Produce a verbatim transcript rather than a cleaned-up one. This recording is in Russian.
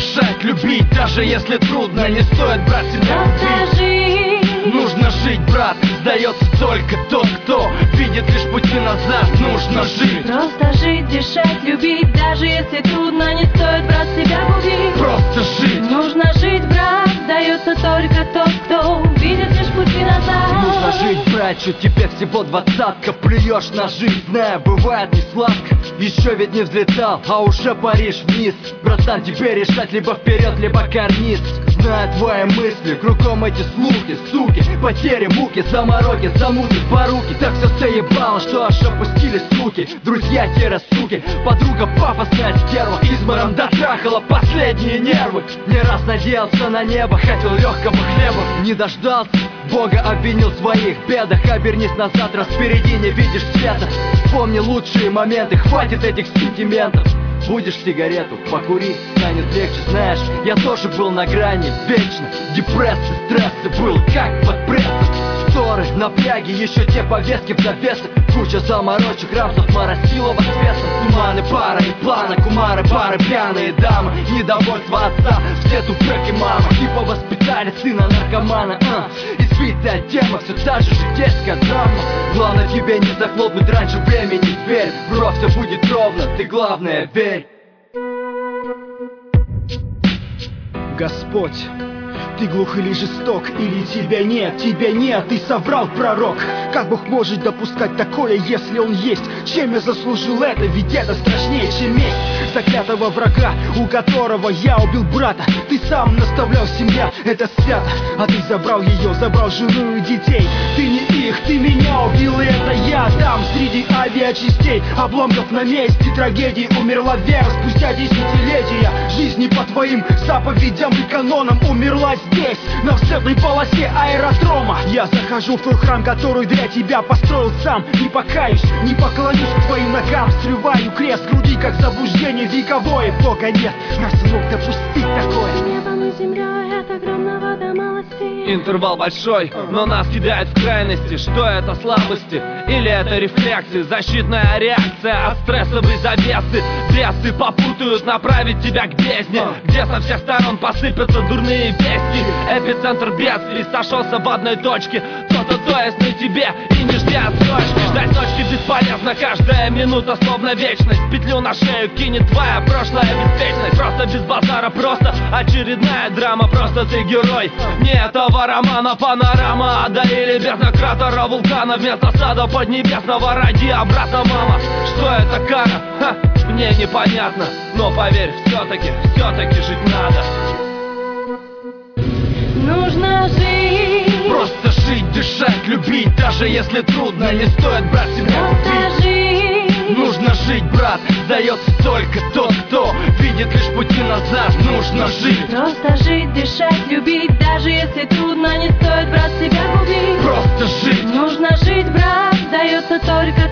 дышать, любить, даже если трудно. Не стоит брать себя убить. Нужно жить, брат, сдается только тот, кто видит лишь пути назад. Нужно жить. Просто жить, дышать, любить, даже если трудно. Не стоит, брат, себя губить. Просто жить. Нужно жить, брат, сдается только тот, кто видит лишь пути назад. Нужно жить, брат, что тебе всего двадцатка. Плюешь на жизнь, зная, бывает не сладко. Еще ведь не взлетал, а уже паришь вниз. Братан, тебе решать либо вперед, либо карниз. Знаю твои мысли, кругом эти слухи, суки, потери, муки, замороки, замуты, поруки. Так все заебало, что аж опустились руки. Друзья, те суки, подруга пафосная стерва, измором дотрахала последние нервы. Не раз надеялся на небо, хотел легкого хлеба, не дождался. Бога обвинил в своих бедах. Обернись назад, раз впереди не видишь света. Помни лучшие моменты, хватит этих сентиментов. Будешь сигарету, покури, станет легче. Знаешь, я тоже был на грани вечно. Депрессы, стрессы, был как под прессом. Ссоры, напряги, еще те повестки в завесах. Куча заморочек, рамсов, моросилова света. Туманы, пара и планы, кумары, пары, пьяные дамы. Недовольство отца, все тупеки мамы. Типа воспитали сына наркомана, а. Избитая тема, все та же житейская драма. Главное тебе не захлопнуть раньше времени дверь. Бро, все будет ровно, ты главное верь. Господь, ты глух или жесток, или тебя нет, тебя нет, ты соврал, пророк. Как Бог может допускать такое, если Он есть? Чем я заслужил это, ведь это страшнее, чем месть заклятого врага, у которого я убил брата. Ты сам наставлял, семья, это свято, а ты забрал ее, забрал жену и детей. Ты не их, ты меня убил, и это я там, среди авиачастей, обломков на месте трагедии. Умерла вера спустя десятилетия жизни по твоим заповедям и канонам. Умерла здесь, на взлетной полосе аэродрома. Я захожу в твой храм, который для тебя построил сам. Не покаюсь, не поклонюсь к твоим ногам. Срываю крест с груди, как заблуждение вековое. Бога нет, нас мог допустить такое. Небом и землей от огромного до малости. Интервал большой, но нас кидает в крайности. Что это, слабости? Или это рефлексы? Защитная реакция от стрессовой завесы. Бесы попутают направить тебя к бездне, где со всех сторон посыпятся дурные вести. Эпицентр бедствий сошелся в одной точке. Кто-то то есть на тебе и не жди отсрочки. Ждать точки бесполезно, каждая минута словно вечность. Петлю на шею кинет твоя прошлая беспечность. Просто без базара, просто очередная драма. Просто ты герой не этого романа. Панорама ада или бездна кратера вулкана. Вместо сада поднебесного роди обратно, мама. Что это, кара? Ха, мне непонятно. Но поверь, все-таки, все-таки жить надо. Нужно жить. Просто жить, дышать, любить, даже если трудно. Не стоит брать себя Просто жить. Нужно жить, брат, сдается только тот, кто видит лишь пути назад. Нужно жить. Просто жить, дышать, любить, даже если трудно. Не стоит, брат, себя губить. Просто жить. Нужно жить, брат, сдается только